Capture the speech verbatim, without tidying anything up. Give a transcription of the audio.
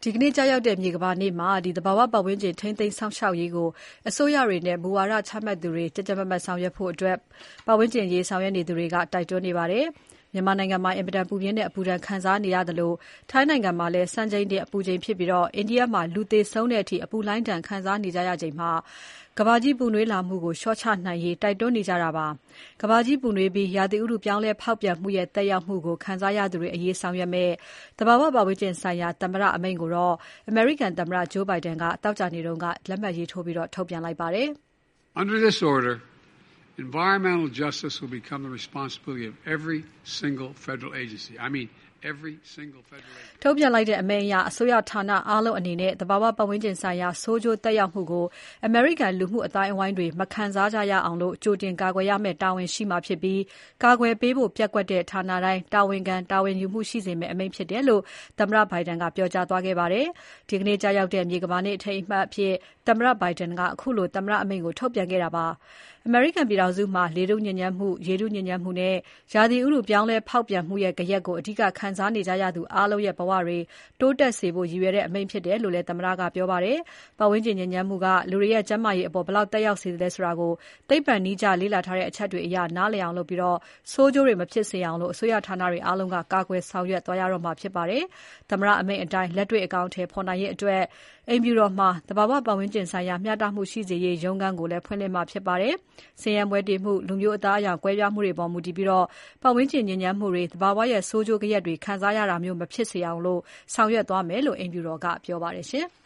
ဒီကနေ့ကျရောက်တဲ့မြေကမ္ဘာနေ့မှာသဘာဝပတ်ဝန်းကျင်ထိန်းသိမ်းစောင့်ရှောက်ရေးကိုအစိုးရတွေနဲ့မူဝါဒချမှတ်သူတွေကြပ်ကြပ်မတ်မတ်ဆောင်ရွက်ဖို့ပတ်ဝန်းကျင်အရေးဆောင်ရွက်နေသူတွေကတိုက်တွန်းနေပါတယ်။မြန်မာနိုင်ငံမှာအင်မတန်ပူပြင်းတဲ့အပူဒဏ်ခံစားနေရသလိုထိုင်းနိုင်ငံမှာလည်းစံချိန်တင်အပူချိန်ဖြစ်ပြီးအိန္ဒိယမှာလူသေဆုံးတဲ့အထိအပူလှိုင်းဒဏ်ခံစားနေကြရချိန်မှာကမ္ဘာကြီးပူနွေးလာမှုကိုလျှော့ချနိုင်ရေးတိုက်တွန်းနေကြတာပါ။ကမ္ဘာကြီးပူနွေးပြီးရာသီဥတုပြောင်းလဲဖောက်ပြန်မှုရဲ့သက်ရောက်မှုကိုခံစားရသူတွေအရေးဆောင်ရွက်မဲ့သဘာဝပတ်ဝန်းကျင်ဆိုင်ရာသမ္မတအမိန့်ကိုတော့အမေရိကန်သမ္မတ Joe Biden ကသောကြာနေ့ကလက်မှတ်ရေးထိုးပြီးထုတ်ပြန်လိုက်ပါတယ်။ Under this order, environmental justice will become the responsibility of every single federal agency. I mean every single federal agency. ထုတ်ပြန်လိုက်တဲ့အမိန့်အရအစိုးရဌာနအားလုံးအနေနဲ့သဘာဝပတ်ဝန်းကျင်ဆိုင်ရာဆိုးကျိုးသက်ရောက်မှုကိုအမေရိကန်လူမှုအသိုင်းအဝိုင်းတွေမခံစားကြရအောင်ကြိုတင်ကာကွယ်ရမယ့်တာဝန်ရှိမှာဖြစ်ပြီးကာကွယ်ပေးဖို့ပျက်ကွက်တဲ့ဌာနတိုင်းတာဝန်ခံတာဝန်ယူမှုရှိစေမယ့်အမိန့်ဖြစ်တယ်လို့သမ္မတ Biden ကပြောကြားသွားခဲ့ပါတယ်။ဒီကနေ့ကြာရောက်တဲ့မြေကမ္ဘာနေ့အထိမ်းအမှတ်အဖြစ်သမ္မတ Biden ကအခုလိုသမ္မတအမိန့်ကိုထုတ်ပြန်ခဲ့တာပါ။အမေရိကန်ပြည်ထောင်စုမှာလေထုညစ်ညမ်းမှု၊ရေထုညစ်ညမ်းမှုနဲ့ရာသီဥတုပြောင်းလဲဖောက်ပြန်မှုရဲ့ဂယက်ကိုအဓိကခံစားနေကြရသူအားလုံးရဲ့ဘဝတွေတိုးတက်စေဖို့ရည်ရွယ်တဲ့အမိန့်ဖြစ်တယ်လို့လည်းသမ္မတကပြောပါတယ်။ပတ်ဝန်းကျင်ညစ်ညမ်းမှုကလူတွေရဲ့ကျန်းမာရေးအပေါ်ဘယ်လောက်သက်ရောက်စေသလဲဆိုတာကိုသိပ္ပံနည်းကျလေ့လာထားတဲ့အချက်တွေအရနားလည်အောင်လုပ်ပြီးဆိုးကျိုးတွေမဖြစ်စေအောင်အစိုးရဌာနတွေအားလုံးကကာကွယ်ဆောင်ရွက်သွားရတော့မှာဖြစ်ပါတယ်။သမ္မတအမိန့်အတိုင်းလက်တွေ့အကောင်အထည်ဖော်နိုင်ရေးအတွက်အိမ်ဖြူတော်မှာသဘာဝပတ်ဝန်းကျင်ဆိုင်ရာမျှတမှုရှိစေရေးရုံးခန်းကိုလည်းဖွင့်လှစ်မှာဖြစ်ပါတယ်။ဆင်းရဲမွဲတေမှု၊လူမျိုးအသားအရောင်ကွဲပြားမှုတွေပေါ်မူတည်ပြီးပတ်ဝန်းကျင်ညစ်ညမ်းမှုတွေ၊သဘာဝရဲ့ဆိုးကျိုးဂယက်တွေခံစားရတာမျိုးမဖြစ်စေအောင်ဆောင်ရွက်သွားမယ်လို့အိမ်ဖြူတော်ကပြောပါတယ်ရှင်။